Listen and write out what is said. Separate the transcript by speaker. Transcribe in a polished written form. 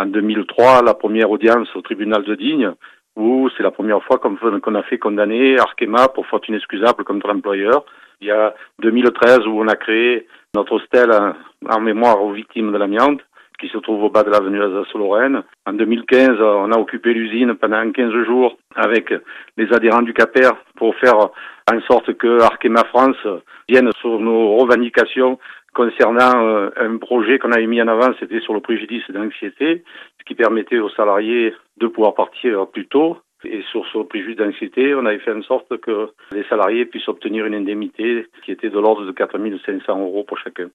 Speaker 1: en 2003 la première audience au tribunal de Digne, où c'est la première fois qu'on a fait condamner Arkema pour faute inexcusable contre l'employeur. Il y a 2013 où on a créé notre hostel en mémoire aux victimes de l'amiante, qui se trouve au bas de l'avenue Alsace-Lorraine. En 2015, on a occupé l'usine pendant 15 jours avec les adhérents du CAPER pour faire en sorte que Arkema France vienne sur nos revendications concernant un projet qu'on avait mis en avant, c'était sur le préjudice d'anxiété, ce qui permettait aux salariés de pouvoir partir plus tôt. Et sur ce préjudice d'anxiété, on avait fait en sorte que les salariés puissent obtenir une indemnité qui était de l'ordre de 4 500 € pour chacun.